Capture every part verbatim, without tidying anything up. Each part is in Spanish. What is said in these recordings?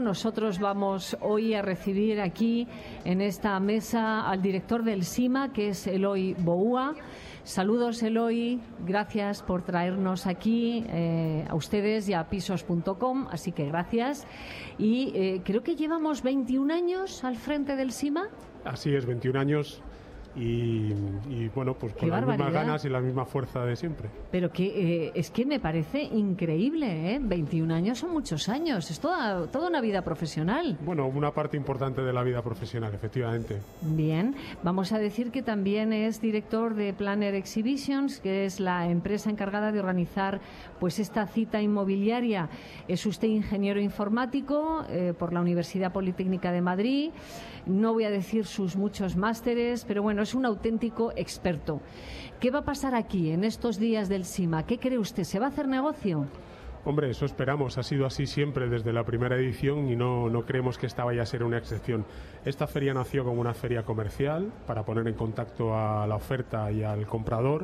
Nosotros vamos hoy a recibir aquí en esta mesa al director del SIMA, que es Eloy Boua. Saludos, Eloy, gracias por traernos aquí eh, a ustedes y a pisos punto com, así que gracias. Y eh, creo que llevamos veintiún años al frente del SIMA. Así es, veintiún años. Y, y bueno, pues con las mismas ganas y la misma fuerza de siempre. Pero que eh, es que me parece increíble, ¿eh? veintiún años son muchos años, es toda, toda una vida profesional. Bueno, una parte importante de la vida profesional, efectivamente. Bien, vamos a decir que también es director de Planner Exhibitions, que es la empresa encargada de organizar pues esta cita inmobiliaria. Es usted ingeniero informático eh, por la Universidad Politécnica de Madrid. No voy a decir sus muchos másteres, pero bueno, es un auténtico experto. ¿Qué va a pasar aquí en estos días del SIMA? ¿Qué cree usted? ¿Se va a hacer negocio? Hombre, eso esperamos. Ha sido así siempre desde la primera edición y no, no creemos que esta vaya a ser una excepción. Esta feria nació como una feria comercial para poner en contacto a la oferta y al comprador,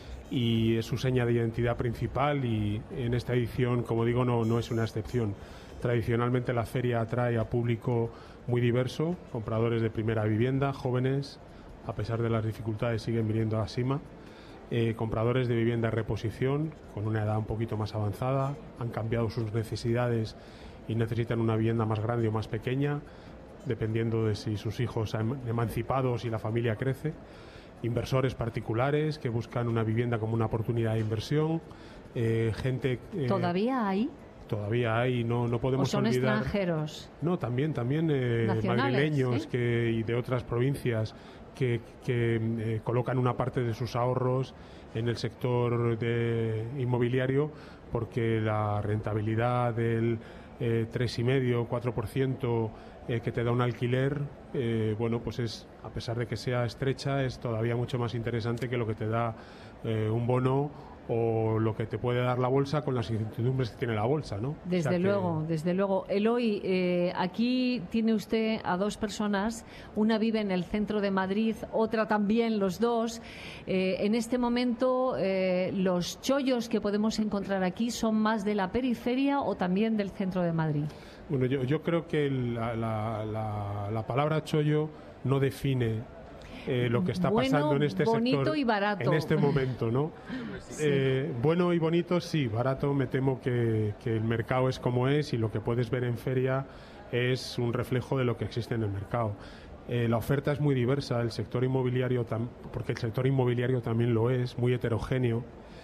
y es su seña de identidad principal, y en esta edición, como digo, no, no es una excepción. Tradicionalmente la feria atrae a público muy diverso, compradores de primera vivienda, jóvenes, a pesar de las dificultades siguen viniendo a SIMA, eh, compradores de vivienda de reposición con una edad un poquito más avanzada, han cambiado sus necesidades y necesitan una vivienda más grande o más pequeña, dependiendo de si sus hijos han emancipado o si la familia crece, inversores particulares que buscan una vivienda como una oportunidad de inversión, eh, gente... Eh, ¿Todavía hay? Todavía hay, no, no podemos ¿O son olvidar... extranjeros? No, también, también eh, madrileños, ¿sí? que, y de otras provincias que, que eh, colocan una parte de sus ahorros en el sector de inmobiliario, porque la rentabilidad del eh, tres coma cinco, cuatro por ciento eh, que te da un alquiler, eh, bueno, pues es, a pesar de que sea estrecha, es todavía mucho más interesante que lo que te da eh, un bono o lo que te puede dar la bolsa con las incertidumbres que tiene la bolsa, ¿no? Desde o sea luego, que... desde luego. Eloy, eh, aquí tiene usted a dos personas, una vive en el centro de Madrid, otra también, los dos. Eh, en este momento, eh, los chollos que podemos encontrar aquí son más de la periferia o también del centro de Madrid. Bueno, yo, yo creo que la, la, la, la palabra chollo no define Eh, lo que está bueno, pasando en este bonito sector y barato. en este momento, ¿no? Sí. Eh, bueno y bonito, sí. Barato, me temo que, que el mercado es como es, y lo que puedes ver en feria es un reflejo de lo que existe en el mercado. Eh, la oferta es muy diversa, el sector inmobiliario tam, porque el sector inmobiliario también lo es, muy heterogéneo,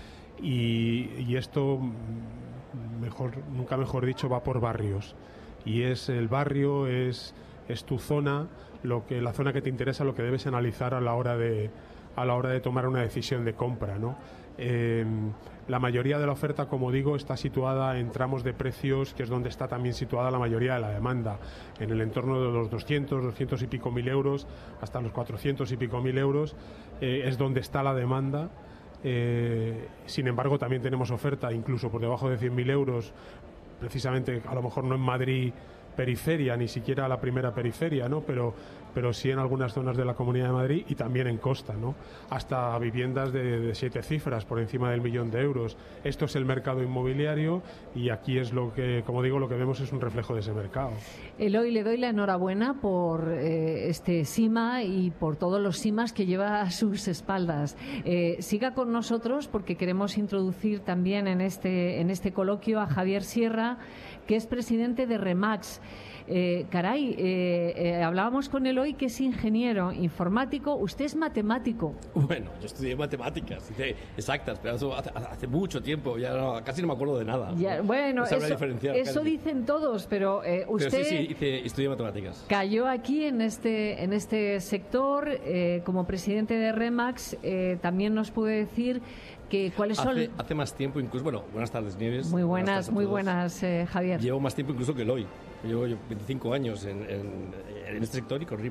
y, y esto, mejor, nunca mejor dicho, va por barrios, y es el barrio, es, es tu zona, lo que la zona que te interesa, lo que debes analizar a la hora de a la hora de tomar una decisión de compra, ¿no? Eh, la mayoría de la oferta, como digo, está situada en tramos de precios, que es donde está también situada la mayoría de la demanda, en el entorno de los doscientos, doscientos y pico mil euros, hasta los cuatrocientos y pico mil euros, eh, es donde está la demanda. Eh, sin embargo, también tenemos oferta incluso por debajo de cien mil euros, precisamente a lo mejor no en Madrid periferia, ni siquiera la primera periferia, ¿no? Pero, pero sí en algunas zonas de la Comunidad de Madrid y también en costa, ¿no? Hasta viviendas de, de siete cifras, por encima del millón de euros. Esto es el mercado inmobiliario, y aquí es lo que, como digo, lo que vemos es un reflejo de ese mercado. Eloy, le doy la enhorabuena por eh, este SIMA y por todos los SIMAs que lleva a sus espaldas. Eh, siga con nosotros, porque queremos introducir también en este, en este coloquio a Javier Sierra, que es presidente de REMAX. Eh, caray, eh, eh, hablábamos con Eloy, que es ingeniero informático. Usted es matemático. Bueno, yo estudié matemáticas, hice exactas, pero eso hace, hace mucho tiempo, ya no, casi no me acuerdo de nada. Ya, ¿no? bueno, no eso, eso dicen todos, pero eh, usted pero sí, sí, hice, estudié matemáticas. Cayó aquí en este, en este sector eh, como presidente de REMAX. Eh, también nos puede decir que cuáles son... Hace, hace más tiempo incluso... Bueno, buenas tardes, Nieves. Muy buenas, buenas muy buenas, eh, Javier. Llevo más tiempo incluso que Eloy. Llevo veinticinco años en, en, en este sector y con REMAX.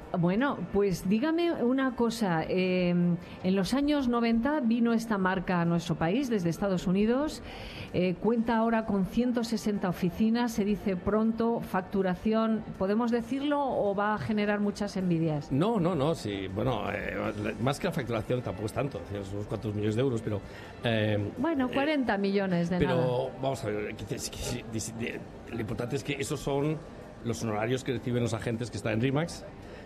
Bueno, pues dígame una cosa. Eh, en los años noventa vino esta marca a nuestro país desde Estados Unidos. Eh, cuenta ahora con ciento sesenta oficinas. Se dice pronto, facturación. ¿Podemos decirlo o va a generar muchas envidias? No, no, no. Sí, bueno, eh, más que la facturación tampoco es tanto. Son unos cuantos millones de euros, pero... Eh, bueno, cuarenta eh, millones de pero, nada. Pero vamos a ver, que, que, que, lo importante es que esos son los honorarios que reciben los agentes que están en RE/MAX.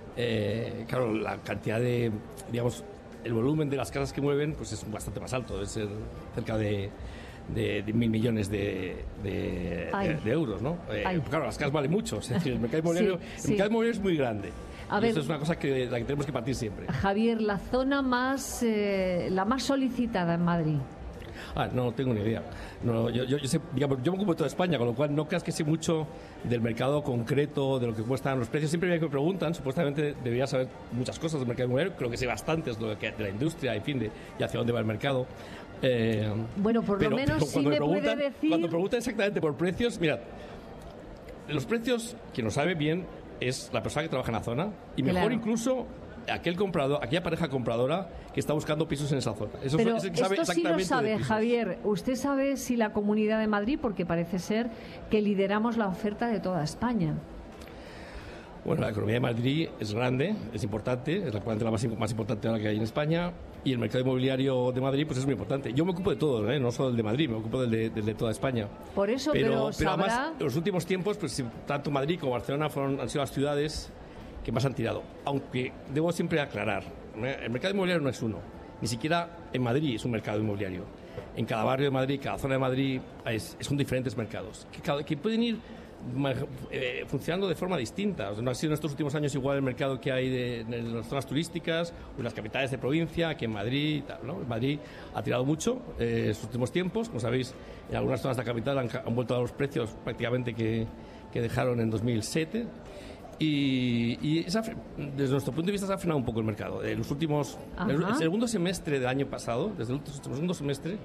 Eh, claro, la cantidad de, digamos, el volumen de las casas que mueven, pues es bastante más alto, es ser cerca de, de, de mil millones de, de, de, de euros, ¿no? Eh, claro, las casas valen mucho, es decir, el mercado inmobiliario, sí, sí. el mercado inmobiliario es muy grande. A y ver, esto es una cosa que la que tenemos que partir siempre. Javier, la zona más, eh, la más solicitada en Madrid. Ah, no tengo ni idea. No, yo, yo, yo, sé, digamos, yo me ocupo de toda España, con lo cual no creas que sé mucho del mercado concreto, de lo que cuestan los precios. Siempre me preguntan, supuestamente debería saber muchas cosas del mercado inmobiliario, creo que sé bastantes de, de la industria, en fin, de, y hacia dónde va el mercado. Eh, bueno, por pero, lo menos pero sí me puede decir... Cuando preguntan exactamente por precios, mirad, los precios, quien lo sabe bien, es la persona que trabaja en la zona, y mejor claro. incluso... aquel comprador, aquella pareja compradora que está buscando pisos en esa zona. Eso Pero es, es que sabe esto sí lo sabe, de Javier. ¿Usted sabe si la Comunidad de Madrid, porque parece ser que lideramos la oferta de toda España? Bueno, la economía de Madrid es grande, es importante, es la, la más, más importante ahora que hay en España, y el mercado inmobiliario de Madrid pues es muy importante. Yo me ocupo de todo, ¿eh? No solo del de Madrid, me ocupo del de, del de toda España. Por eso, pero, pero, pero sabrá... además, en los últimos tiempos, pues tanto Madrid como Barcelona fueron, han sido las ciudades que más han tirado, aunque debo siempre aclarar, el mercado inmobiliario no es uno, ni siquiera en Madrid es un mercado inmobiliario. En cada barrio de Madrid, cada zona de Madrid es, son diferentes mercados que, cada, que pueden ir eh, funcionando de forma distinta. O sea, no ha sido en estos últimos años igual el mercado que hay de, en las zonas turísticas o en las capitales de provincia que en Madrid y tal, ¿no? Madrid ha tirado mucho eh, en estos últimos tiempos, como sabéis, en algunas zonas de la capital han, han vuelto a los precios prácticamente que, que dejaron en dos mil siete. Y, y esa, desde nuestro punto de vista se ha frenado un poco el mercado. En los últimos, el, el segundo semestre del año pasado, desde el segundo semestre,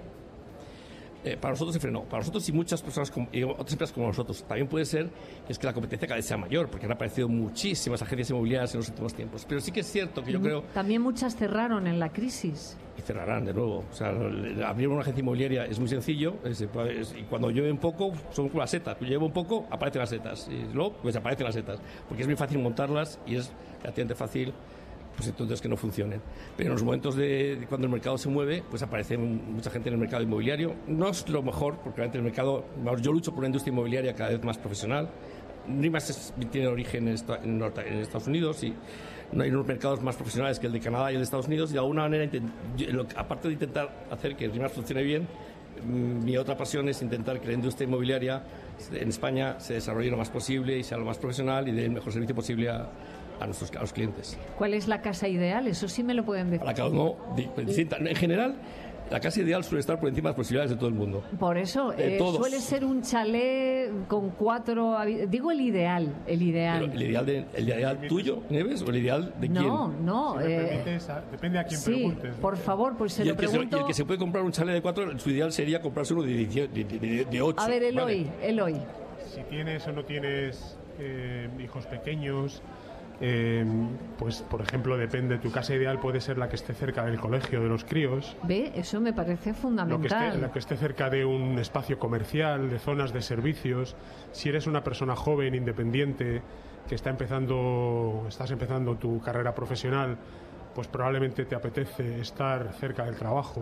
eh, para nosotros se frenó. Para nosotros y muchas personas, como, y otras empresas como nosotros. También puede ser que es que la competencia cada vez sea mayor, porque han aparecido muchísimas agencias inmobiliarias en los últimos tiempos. Pero sí que es cierto que yo creo... También muchas cerraron en la crisis. Y cerrarán de nuevo. O sea, abrir una agencia inmobiliaria es muy sencillo, es, es, y cuando llueve un poco son como las setas. Cuando llueve un poco aparecen las setas y luego pues desaparecen las setas, porque es muy fácil montarlas y es relativamente fácil pues entonces que no funcionen. Pero en los momentos de, de cuando el mercado se mueve, pues aparece mucha gente en el mercado inmobiliario. No es lo mejor, porque realmente el mercado, yo lucho por una industria inmobiliaria cada vez más profesional. RE/MAX tiene origen en, esta, en, Norte, en Estados Unidos y no hay unos mercados más profesionales que el de Canadá y el de Estados Unidos, y de alguna manera, yo, aparte de intentar hacer que RE/MAX funcione bien, mi otra pasión es intentar que la industria inmobiliaria en España se desarrolle lo más posible y sea lo más profesional y dé el mejor servicio posible a, a nuestros a los clientes. ¿Cuál es la casa ideal? Eso sí me lo pueden decir. Para cada uno, en general, la casa ideal suele estar por encima de las posibilidades de todo el mundo. Por eso, eh, suele ser un chalet con cuatro... Digo el ideal, el ideal. Pero el ideal, de, el ideal tuyo, Nieves, o el ideal de quién? No, no. Si eh, permites, depende a quién sí, preguntes. Por favor, pues se y lo pregunto... Se, y el que se puede comprar un chalet de cuatro, su ideal sería comprarse uno de, de, de, de, de ocho. A ver, Eloy, ¿vale? Eloy. Si tienes o no tienes eh, hijos pequeños... Eh, pues por ejemplo depende, tu casa ideal puede ser la que esté cerca del colegio de los críos. Ve, eso me parece fundamental. Lo que esté, la que esté cerca de un espacio comercial, de zonas de servicios. Si eres una persona joven, independiente, que está empezando, estás empezando tu carrera profesional, pues probablemente te apetece estar cerca del trabajo.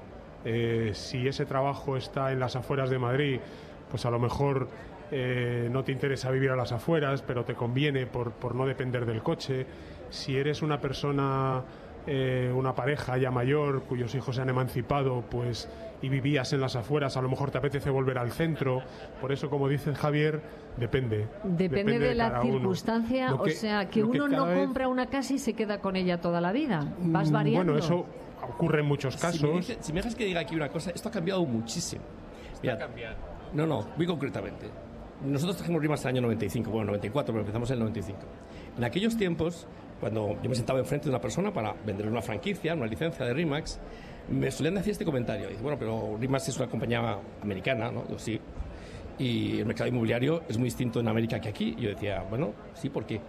Eh, si ese trabajo está en las afueras de Madrid, pues a lo mejor Eh, no te interesa vivir a las afueras, pero te conviene por, por no depender del coche. Si eres una persona, eh, una pareja ya mayor, cuyos hijos se han emancipado, pues y vivías en las afueras, a lo mejor te apetece volver al centro. Por eso, como dice Javier, depende. Depende, depende de, de la circunstancia, que, o sea, que uno que no vez... compra una casa y se queda con ella toda la vida. Vas variando. Bueno, eso ocurre en muchos casos. Si me, dice, si me dejas que diga aquí una cosa, esto ha cambiado muchísimo. Está cambiando. No, no, muy concretamente. Nosotros trajimos RE/MAX en el año noventa y cinco, bueno, noventa y cuatro, pero empezamos en el noventa y cinco. En aquellos tiempos, cuando yo me sentaba enfrente de una persona para venderle una franquicia, una licencia de RE/MAX, me solían decir este comentario. Dice, bueno, pero RE/MAX es una compañía americana, ¿no? Yo sí. Y el mercado inmobiliario es muy distinto en América que aquí. Y yo decía, bueno, sí, ¿por qué?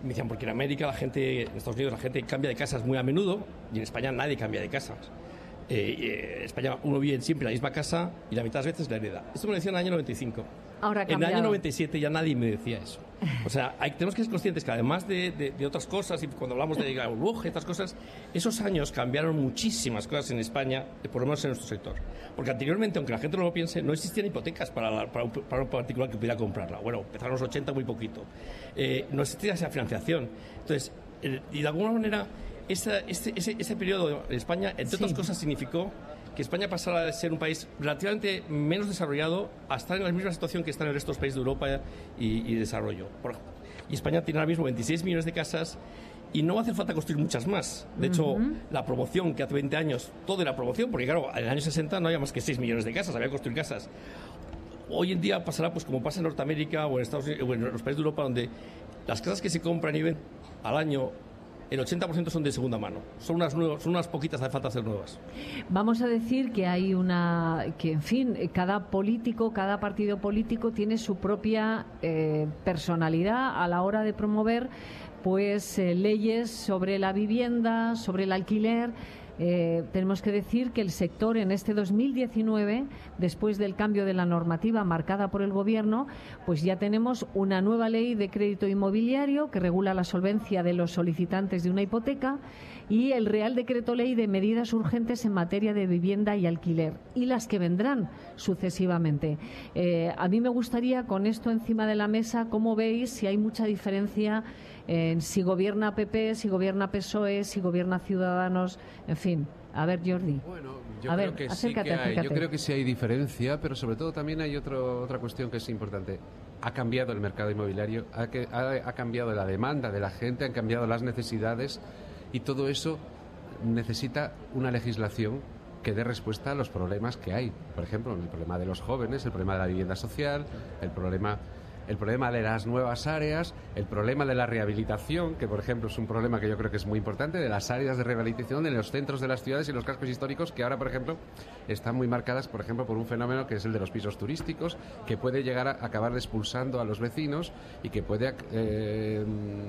Me decían, porque en América la gente, en Estados Unidos la gente cambia de casas muy a menudo y en España nadie cambia de casas. Eh, eh, en España uno vive siempre en la misma casa y la mitad de las veces la hereda. Esto me lo decían en el año noventa y cinco. Ahora ha en el cambiado. año noventa y siete ya nadie me decía eso. O sea, hay, tenemos que ser conscientes que además de, de, de otras cosas, y cuando hablamos de la burbuja y estas cosas, esos años cambiaron muchísimas cosas en España, por lo menos en nuestro sector. Porque anteriormente, aunque la gente no lo piense, no existían hipotecas para, la, para, un, para un particular que pudiera comprarla. Bueno, empezaron los ochenta muy poquito. Eh, no existía esa financiación. Entonces, el, y de alguna manera, esa, ese, ese, ese periodo en España, entre sí. otras cosas, significó que España pasara de ser un país relativamente menos desarrollado a estar en la misma situación que están el resto de los países de Europa y, y desarrollo. Por, y España tiene ahora mismo veintiséis millones de casas y no hace falta construir muchas más. De hecho, uh-huh. la promoción que hace veinte años, toda la promoción, porque claro, en el año sesenta no había más que seis millones de casas, había que construir casas. Hoy en día pasará pues como pasa en Norteamérica o en, Estados Unidos, o en los países de Europa, donde las casas que se compran y ven al año, el ochenta por ciento son de segunda mano. Son unas nuevas, son unas poquitas, hace falta hacer nuevas. Vamos a decir que hay una, que en fin, cada político, cada partido político tiene su propia eh, personalidad a la hora de promover, pues, eh, leyes sobre la vivienda, sobre el alquiler. Eh, tenemos que decir que el sector en este dos mil diecinueve, después del cambio de la normativa marcada por el Gobierno, pues ya tenemos una nueva ley de crédito inmobiliario que regula la solvencia de los solicitantes de una hipoteca y el Real Decreto Ley de medidas urgentes en materia de vivienda y alquiler y las que vendrán sucesivamente. Eh, a mí me gustaría, con esto encima de la mesa, cómo veis si hay mucha diferencia en si gobierna P P, si gobierna P S O E, si gobierna Ciudadanos, en fin. A ver, Jordi. Bueno, yo a creo ver, que acércate, sí que hay, acércate. yo creo que sí hay diferencia, pero sobre todo también hay otro, otra cuestión que es importante. Ha cambiado el mercado inmobiliario, ha, que, ha, ha cambiado la demanda de la gente, han cambiado las necesidades y todo eso necesita una legislación que dé respuesta a los problemas que hay. Por ejemplo, el problema de los jóvenes, el problema de la vivienda social, el problema... el problema de las nuevas áreas, el problema de la rehabilitación, que por ejemplo es un problema que yo creo que es muy importante, de las áreas de rehabilitación en los centros de las ciudades y los cascos históricos, que ahora por ejemplo están muy marcadas por ejemplo por un fenómeno que es el de los pisos turísticos, que puede llegar a acabar expulsando a los vecinos y que puede eh,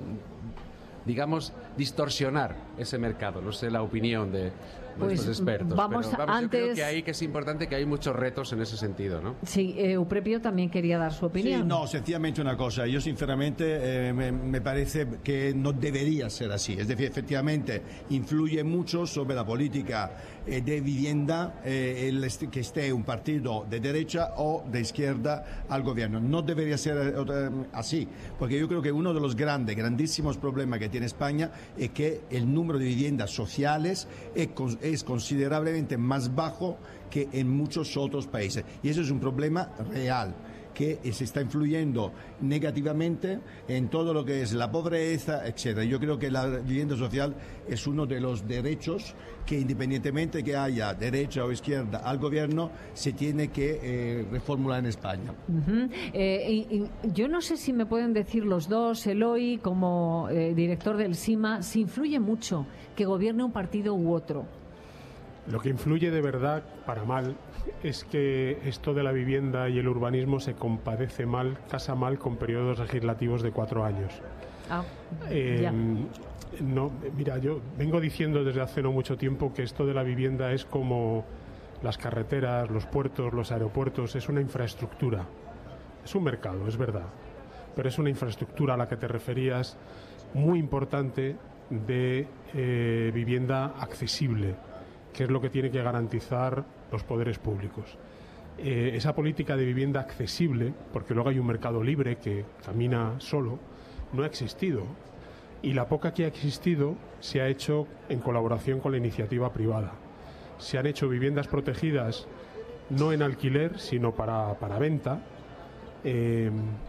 digamos distorsionar ese mercado. No sé la opinión de pues nuestros expertos, vamos, pero vamos, antes... yo creo que ahí que es importante, que hay muchos retos en ese sentido, ¿no? Sí, eh, Euprepio también quería dar su opinión. Sí, no, sencillamente una cosa. Yo sinceramente eh, me, me parece que no debería ser así. Es decir, efectivamente influye mucho sobre la política eh, de vivienda eh, el est- que esté un partido de derecha o de izquierda al gobierno. No debería ser eh, así, porque yo creo que uno de los grandes, grandísimos problemas que tiene España es que el número de viviendas sociales es con es considerablemente más bajo que en muchos otros países. Y eso es un problema real, que se está influyendo negativamente en todo lo que es la pobreza, etcétera. Yo creo que la vivienda social es uno de los derechos que, independientemente que haya derecha o izquierda al gobierno, se tiene que eh, reformular en España. Uh-huh. eh, y, y yo no sé si me pueden decir los dos, Eloy, como eh, director del SIMA, si influye mucho que gobierne un partido u otro. Lo que influye de verdad, para mal, es que esto de la vivienda y el urbanismo se compadece mal, casa mal con periodos legislativos de cuatro años. Ah, eh, ya. No, mira, yo vengo diciendo desde hace no mucho tiempo que esto de la vivienda es como las carreteras, los puertos, los aeropuertos, es una infraestructura. Es un mercado, es verdad, pero es una infraestructura a la que te referías muy importante de eh, vivienda accesible, que es lo que tiene que garantizar los poderes públicos. Eh, esa política de vivienda accesible, porque luego hay un mercado libre que camina solo, no ha existido. Y la poca que ha existido se ha hecho en colaboración con la iniciativa privada. Se han hecho viviendas protegidas no en alquiler, sino para, para venta. Eh,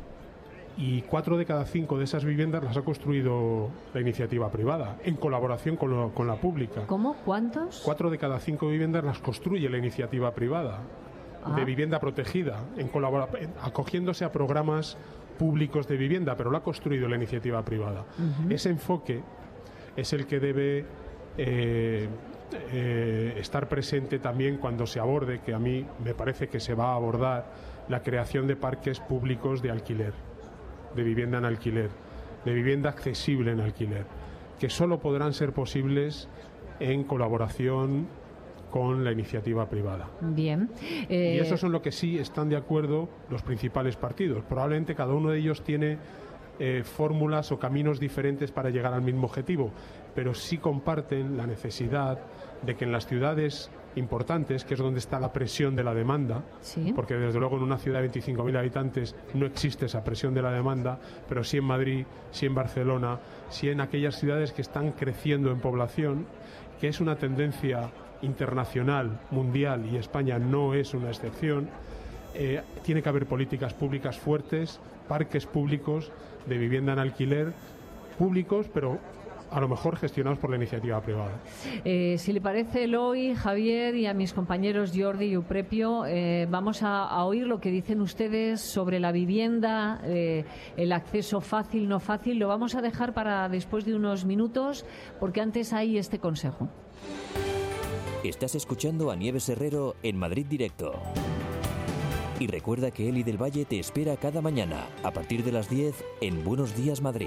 y cuatro de cada cinco de esas viviendas las ha construido la iniciativa privada, en colaboración con, lo, con la pública. ¿Cómo? ¿Cuántos? Cuatro de cada cinco viviendas las construye la iniciativa privada, ah. de vivienda protegida, en colabora- acogiéndose a programas públicos de vivienda, pero lo ha construido la iniciativa privada. Uh-huh. Ese enfoque es el que debe eh, eh, estar presente también cuando se aborde, que a mí me parece que se va a abordar, la creación de parques públicos de alquiler, de vivienda en alquiler. de vivienda accesible en alquiler, que solo podrán ser posibles en colaboración con la iniciativa privada. Bien. Eh... Y eso es en lo que sí están de acuerdo los principales partidos. Probablemente cada uno de ellos tiene eh, fórmulas o caminos diferentes para llegar al mismo objetivo, pero sí comparten la necesidad de que en las ciudades importantes, que es donde está la presión de la demanda, ¿sí? Porque desde luego en una ciudad de veinticinco mil habitantes no existe esa presión de la demanda, pero sí en Madrid, sí en Barcelona, sí en aquellas ciudades que están creciendo en población, que es una tendencia internacional, mundial, y España no es una excepción. Eh, tiene que haber políticas públicas fuertes, parques públicos de vivienda en alquiler, públicos, pero a lo mejor gestionados por la iniciativa privada. Eh, si le parece, Eloy, Javier y a mis compañeros Jordi y Euprepio, eh, vamos a, a oír lo que dicen ustedes sobre la vivienda, eh, el acceso fácil, no fácil. Lo vamos a dejar para después de unos minutos, porque antes hay este consejo. Estás escuchando a Nieves Herrero en Madrid Directo. Y recuerda que Eli del Valle te espera cada mañana, a partir de las diez, en Buenos Días Madrid.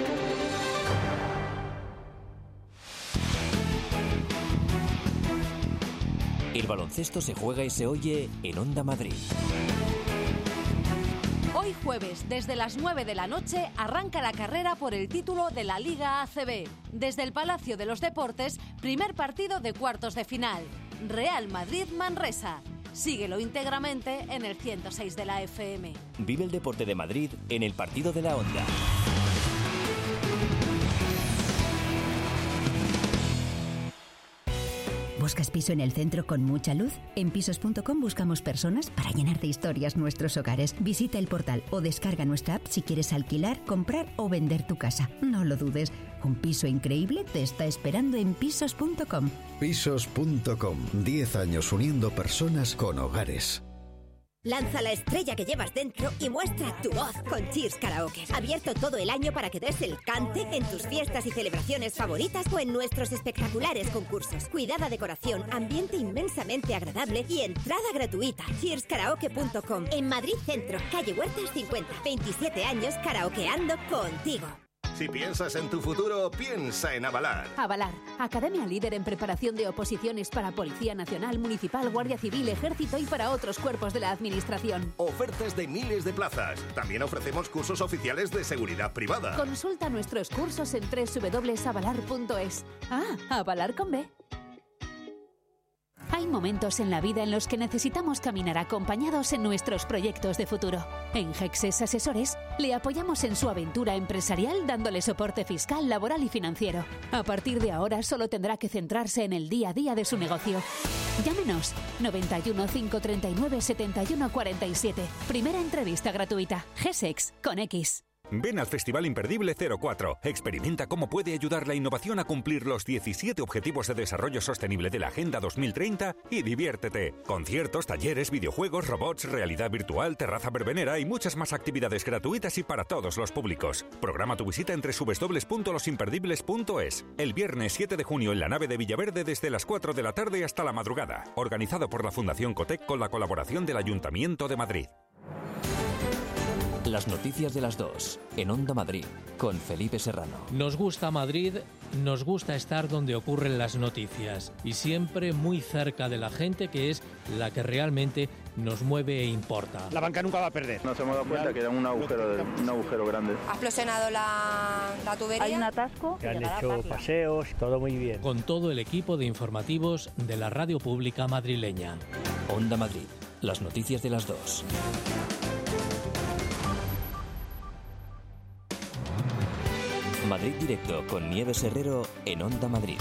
El baloncesto se juega y se oye en Onda Madrid. Hoy jueves, desde las nueve de la noche, arranca la carrera por el título de la Liga A C B. Desde el Palacio de los Deportes, primer partido de cuartos de final. Real Madrid-Manresa. Síguelo íntegramente en el ciento seis de la F M. Vive el deporte de Madrid en el partido de la Onda. ¿Buscas piso en el centro con mucha luz? En pisos punto com buscamos personas para llenar de historias nuestros hogares. Visita el portal o descarga nuestra app si quieres alquilar, comprar o vender tu casa. No lo dudes, un piso increíble te está esperando en pisos punto com. pisos punto com, diez años uniendo personas con hogares. Lanza la estrella que llevas dentro y muestra tu voz con Cheers Karaoke. Abierto todo el año para que des el cante en tus fiestas y celebraciones favoritas o en nuestros espectaculares concursos. Cuidada decoración, ambiente inmensamente agradable y entrada gratuita. cheers karaoke punto com. En Madrid Centro, calle Huertas cincuenta. veintisiete años karaokeando contigo. Si piensas en tu futuro, piensa en Avalar. Avalar, academia líder en preparación de oposiciones para Policía Nacional, Municipal, Guardia Civil, Ejército y para otros cuerpos de la Administración. Ofertas de miles de plazas. También ofrecemos cursos oficiales de seguridad privada. Consulta nuestros cursos en doble u doble u doble u punto avalar punto es. Ah, Avalar con B. Hay momentos en la vida en los que necesitamos caminar acompañados en nuestros proyectos de futuro. En Gexes Asesores le apoyamos en su aventura empresarial dándole soporte fiscal, laboral y financiero. A partir de ahora solo tendrá que centrarse en el día a día de su negocio. Llámenos noventa y uno, cinco treinta y nueve, setenta y uno cuarenta y siete. Primera entrevista gratuita. Gesex con X. Ven al Festival Imperdible cero cuatro. Experimenta cómo puede ayudar la innovación a cumplir los diecisiete Objetivos de Desarrollo Sostenible de la Agenda dos mil treinta y diviértete. Conciertos, talleres, videojuegos, robots, realidad virtual, terraza verbenera y muchas más actividades gratuitas y para todos los públicos. Programa tu visita en doble u doble u doble u punto los imperdibles punto es. El viernes siete de junio en la nave de Villaverde desde las cuatro de la tarde hasta la madrugada. Organizado por la Fundación Cotec con la colaboración del Ayuntamiento de Madrid. Las noticias de las dos, en Onda Madrid, con Felipe Serrano. Nos gusta Madrid, nos gusta estar donde ocurren las noticias y siempre muy cerca de la gente, que es la que realmente nos mueve e importa. La banca nunca va a perder. Nos hemos dado cuenta que era un agujero, un agujero grande. Ha explosionado la, la tubería. Hay un atasco. Se han hecho paseos, todo muy bien. Con todo el equipo de informativos de la radio pública madrileña. Onda Madrid, las noticias de las dos. Madrid Directo con Nieves Herrero en Onda Madrid.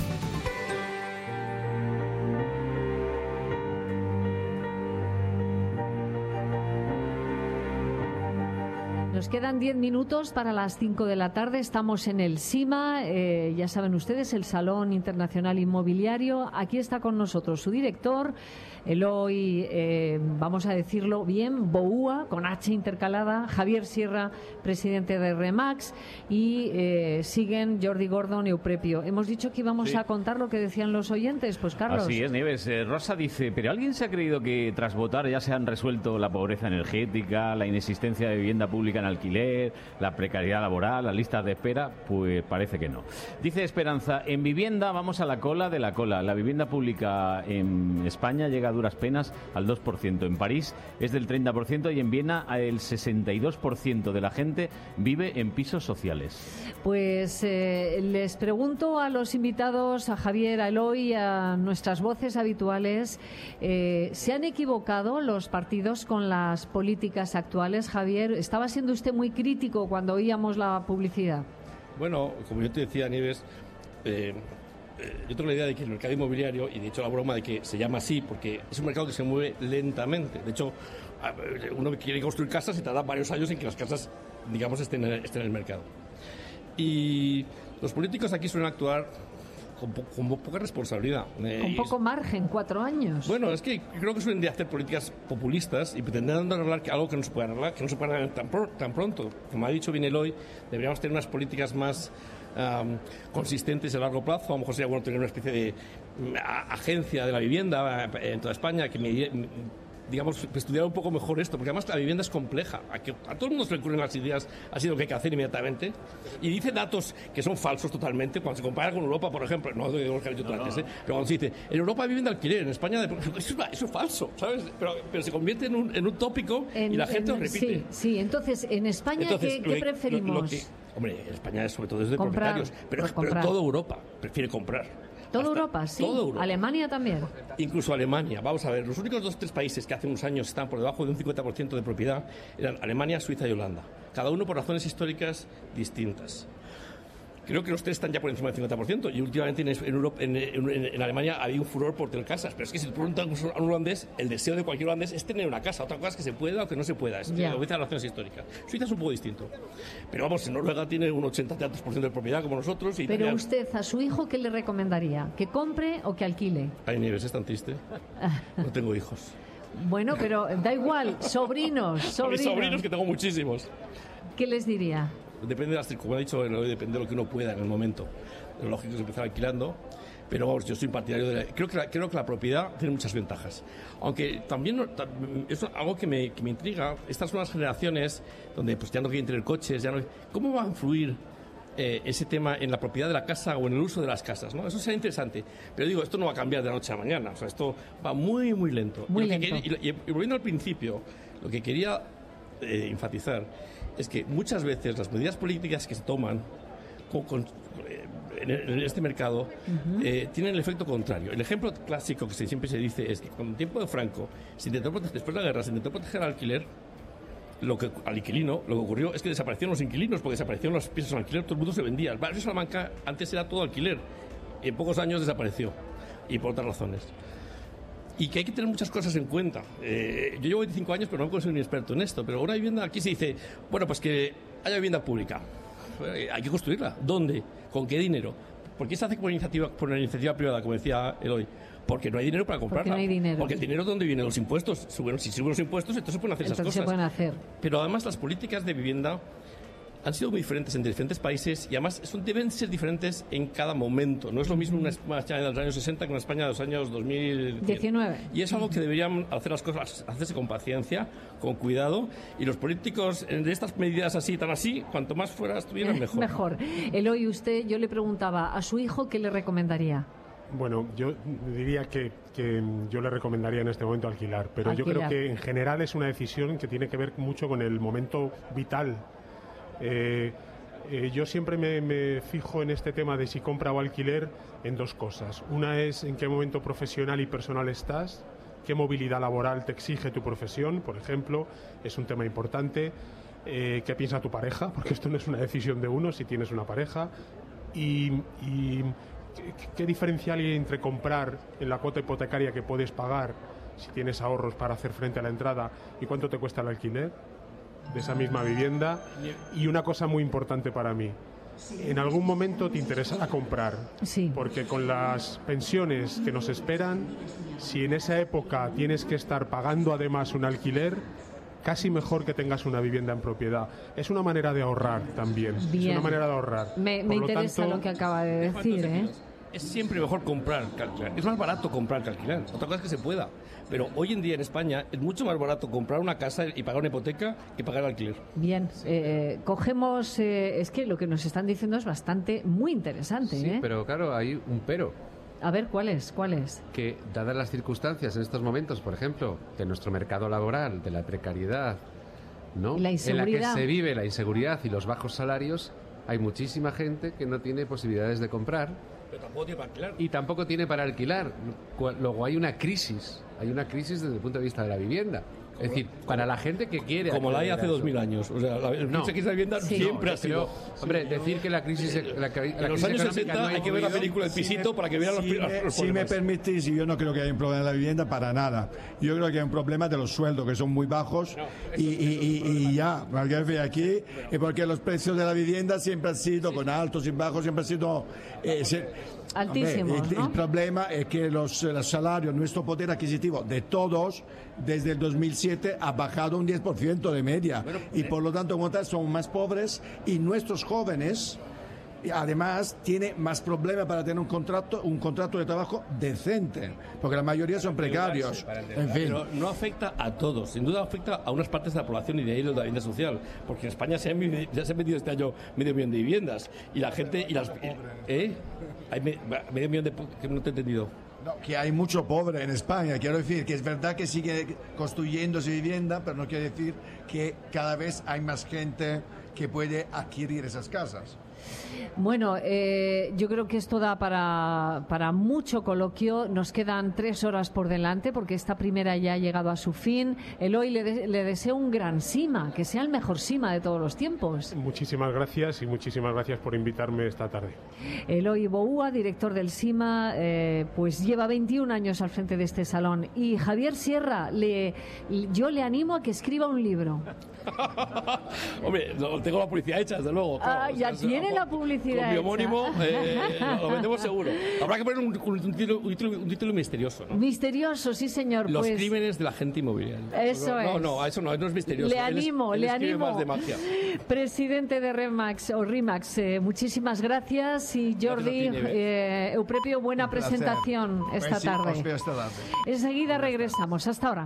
Nos quedan diez minutos para las cinco de la tarde. Estamos en el SIMA, eh, ya saben ustedes, el Salón Internacional Inmobiliario. Aquí está con nosotros su director, Eloy, eh, vamos a decirlo bien, Boúa, con H intercalada, Javier Sierra, presidente de Remax, y eh, siguen Jordi Gordon y Euprepio. Hemos dicho que íbamos sí. a contar lo que decían los oyentes, pues Carlos. Así es, Nieves. Eh, Rosa dice, ¿pero alguien se ha creído que tras votar ya se han resuelto la pobreza energética, la inexistencia de vivienda pública en alquiler alquiler, la precariedad laboral, las listas de espera, pues parece que no. Dice Esperanza, en vivienda vamos a la cola de la cola. La vivienda pública en España llega a duras penas al dos por ciento. En París es del treinta por ciento y en Viena el sesenta y dos por ciento de la gente vive en pisos sociales. Pues eh, les pregunto a los invitados, a Javier, a Eloy, a nuestras voces habituales, eh, ¿se han equivocado los partidos con las políticas actuales? Javier, estaba siendo usted muy crítico cuando oíamos la publicidad. Bueno, como yo te decía, Nieves, eh, eh, yo tengo la idea de que el mercado inmobiliario, y de hecho la broma de que se llama así, porque es un mercado que se mueve lentamente. De hecho, uno quiere construir casas y tarda varios años en que las casas, digamos, estén en, estén en el mercado. Y los políticos aquí suelen actuar con, po con poca responsabilidad. Eh, con poco margen, cuatro años. Bueno, es que creo que suelen de hacer políticas populistas y pretendendo arreglar algo que no se puede arreglar, que no se puede arreglar tan, pr tan pronto. Como ha dicho bien Eloy, deberíamos tener unas políticas más um, consistentes a largo plazo. A lo mejor sería bueno tener una especie de um, agencia de la vivienda en toda España que me, digamos, estudiar un poco mejor esto, porque además la vivienda es compleja. A, que, a todo el mundo se le ocurren las ideas, así lo que hay que hacer inmediatamente, y dice datos que son falsos totalmente, cuando se compara con Europa, por ejemplo, no digo lo que ha dicho tú antes, ¿eh? Pero cuando se dice, en Europa hay vivienda de alquiler, en España, de, eso, es, eso es falso, ¿sabes? Pero, pero se convierte en un, en un tópico en, y la gente en, lo repite. Sí, sí, entonces, en España, entonces, ¿qué, ¿qué preferimos? Lo, lo que, hombre, en España sobre todo es de comprar, propietarios, pero, pero toda Europa prefiere comprar. Toda Europa, sí. Toda Europa. Alemania también. Incluso Alemania. Vamos a ver, los únicos dos o tres países que hace unos años están por debajo de un cincuenta por ciento de propiedad eran Alemania, Suiza y Holanda. Cada uno por razones históricas distintas. Creo que los tres están ya por encima del cincuenta por ciento y últimamente en, Europa, en, en, en Alemania había un furor por tener casas, pero es que si te preguntan a un holandés, el deseo de cualquier holandés es tener una casa. Otra cosa es que se pueda o que no se pueda, es que obedece a las razones históricas. Suiza es un poco distinto, pero vamos, en Noruega tiene un ochenta tantos por ciento de propiedad como nosotros. Y pero Italia... usted, a su hijo, ¿qué le recomendaría? ¿Que compre o que alquile? Ay, Nieves, es tan triste. No tengo hijos. Bueno, pero da igual, sobrinos, sobrinos. Mis sobrinos, que tengo muchísimos. ¿Qué les diría? Depende de las circunstancias, como ha dicho, depende de lo que uno pueda en el momento. Lo lógico es empezar alquilando, pero vamos, yo soy partidario de la, creo que la, creo que la propiedad tiene muchas ventajas. Aunque también es algo que me, que me intriga, estas nuevas generaciones donde pues ya no quieren tener coches, ya no, ¿cómo va a influir eh, ese tema en la propiedad de la casa o en el uso de las casas, ¿no? Eso será interesante, pero digo, esto no va a cambiar de la noche a la mañana, o sea, esto va muy muy lento. Muy y, lo lento. Que quería, y, y volviendo al principio, lo que quería eh, enfatizar es que muchas veces las medidas políticas que se toman con, con, en, en este mercado uh-huh. eh, tienen el efecto contrario. El ejemplo clásico que se, siempre se dice es que con el tiempo de Franco, se intentó proteger, después de la guerra, se intentó proteger al alquiler, lo que, al inquilino. Lo que ocurrió es que desaparecieron los inquilinos porque desaparecieron los pisos en alquiler, todo el mundo se vendía. El barrio de Salamanca antes era todo alquiler y en pocos años desapareció, y por otras razones. Y que hay que tener muchas cosas en cuenta. Eh, yo llevo veinticinco años, pero no soy un experto en esto. Pero una vivienda, aquí se dice, bueno, pues que haya vivienda pública. Eh, hay que construirla. ¿Dónde? ¿Con qué dinero? ¿Por qué se hace por iniciativa, por una iniciativa privada, como decía Eloy? Porque no hay dinero para comprarla. Porque no hay dinero. Porque el dinero, ¿dónde vienen los impuestos? Suben, si suben los impuestos, entonces se pueden hacer entonces esas cosas. Se pueden hacer. Pero además las políticas de vivienda han sido muy diferentes en diferentes países y además son, deben ser diferentes en cada momento. No es lo mismo una España de los años sesenta que una España de los años dos mil diecinueve. Y es algo que deberían hacer las cosas, hacerse con paciencia, con cuidado. Y los políticos de estas medidas así, tan así, cuanto más fuera estuvieran, mejor. Mejor. Eloy, usted, yo le preguntaba a su hijo qué le recomendaría. Bueno, yo diría que, que yo le recomendaría en este momento alquilar, pero alquilar. Yo creo que en general es una decisión que tiene que ver mucho con el momento vital. Eh, eh, yo siempre me, me fijo en este tema de si compra o alquiler en dos cosas. Una es en qué momento profesional y personal estás, qué movilidad laboral te exige tu profesión, por ejemplo, es un tema importante. Eh, qué piensa tu pareja, porque esto no es una decisión de uno, si tienes una pareja. Y, y qué, qué diferencial hay entre comprar en la cuota hipotecaria que puedes pagar, si tienes ahorros para hacer frente a la entrada, y cuánto te cuesta el alquiler de esa misma vivienda. Y una cosa muy importante para mí, en algún momento te interesará comprar, sí. Porque con las pensiones que nos esperan, si en esa época tienes que estar pagando además un alquiler, casi mejor que tengas una vivienda en propiedad. Es una manera de ahorrar también. Bien. Es una manera de ahorrar. Me, me interesa lo, tanto, lo que acaba de decir, ¿eh? es siempre mejor comprar que alquilar. Es más barato comprar que alquilar. Otra cosa es que se pueda. Pero hoy en día en España es mucho más barato comprar una casa y pagar una hipoteca que pagar alquiler. Bien, eh, cogemos... Eh, es que lo que nos están diciendo es bastante, muy interesante. Sí, ¿eh? pero claro, hay un pero. A ver, ¿cuál es? ¿Cuál es? Que, dadas las circunstancias en estos momentos, por ejemplo, de nuestro mercado laboral, de la precariedad, ¿no? La inseguridad. En la que se vive la inseguridad y los bajos salarios, hay muchísima gente que no tiene posibilidades de comprar. Pero tampoco tiene para alquilar. Y tampoco tiene para alquilar. Luego hay una crisis. Hay una crisis desde el punto de vista de la vivienda. Es decir, para la gente que quiere... Como la hay hace dos mil años. O sea, la, el no. crisis de la vivienda Sí. siempre No, ha sido... pero, hombre, decir que la crisis... La, la en crisis los años económica sesenta no ha hay que ver la influido. película El Pisito Si me- para que vean los, si los, me, los si me problemas. permitís, yo no creo que haya un problema en la vivienda para nada. Yo creo que hay un problema de los sueldos, que son muy bajos, y, y, y, y ya, porque aquí, y porque los precios de la vivienda siempre han sido, con altos y bajos, siempre han sido... eh, se- Altísimos, Hombre, el, ¿no? el problema es que los, los salarios, nuestro poder adquisitivo de todos, desde el dos mil siete ha bajado un diez por ciento de media. Y por lo tanto, como tal, son más pobres y nuestros jóvenes... Y además tiene más problemas para tener un contrato un contrato de trabajo decente, porque la mayoría son precarios. En fin. Pero no afecta a todos, sin duda afecta a unas partes de la población y de ahí la vivienda social, porque en España se han, vivi- ya se han vendido este año medio millón de viviendas y la gente y las ¿eh? Hay me- medio millón de que no te he entendido. No, que hay mucho pobre en España. Quiero decir que es verdad que sigue construyéndose vivienda, pero no quiere decir que cada vez hay más gente que puede adquirir esas casas. Bueno, eh, yo creo que esto da para, para mucho coloquio. Nos quedan tres horas por delante porque esta primera ya ha llegado a su fin. Eloy, le, de- le deseo un gran SIMA, que sea el mejor SIMA de todos los tiempos. Muchísimas gracias y muchísimas gracias por invitarme esta tarde. Eloy Boúa, director del SIMA, eh, pues lleva veintiún años al frente de este salón. Y Javier Sierra, le, yo le animo a que escriba un libro. Hombre, no, tengo la publicidad hecha, desde luego. Ah, claro. ya O sea, tiene con- la publicidad Con mi homónimo hecha. eh, lo vendemos seguro. Habrá que poner un, un título, un título- un título misterioso, ¿no? Misterioso, sí señor. Los pues, crímenes de la gente inmobiliaria. Eso no, es. No, no, eso no, no es misterioso. Le Él es- animo, él le escribe animo. más de magia. Presidente de Remax o Rimax, eh, muchísimas gracias. Y Jordi, Gracias a ti, Nieves. eh, Eupropio, buena Un placer. presentación esta Pues sí, tarde. os veo esta tarde. Enseguida regresamos. Hasta ahora.